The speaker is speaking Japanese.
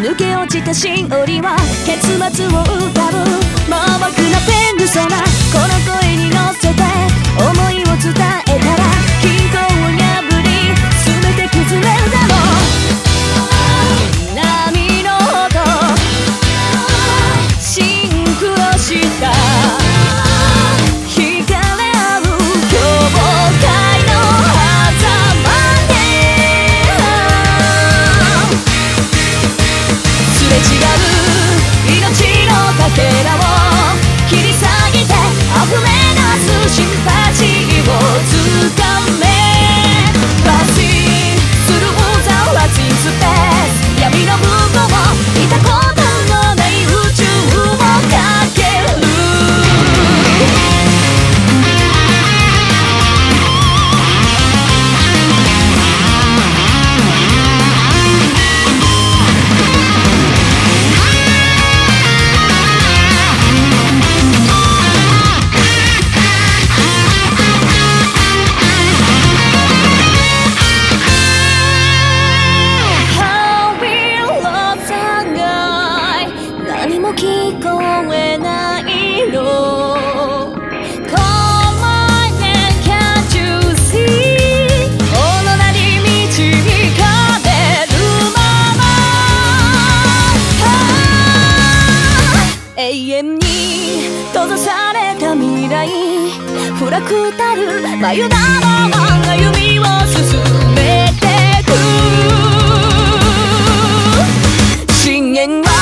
抜け落ちたしおりは結末を浮かぶ盲目なペングソなこの声に乗せて思いを伝えたら均衡を破り全て崩れるだろう波の音シンクロした惹かれ合う境界の狭間ですれ違う命のかけらを切り裂いて溢れ出すシンパシーをつかめパスするざわついスペース闇の向こう見たことのない宇宙をかける何も聞こえないの Call my name, can't you see この名に導かれるまま永遠に閉ざされた未来フラクタル眉玉は歩みを進めてく深淵は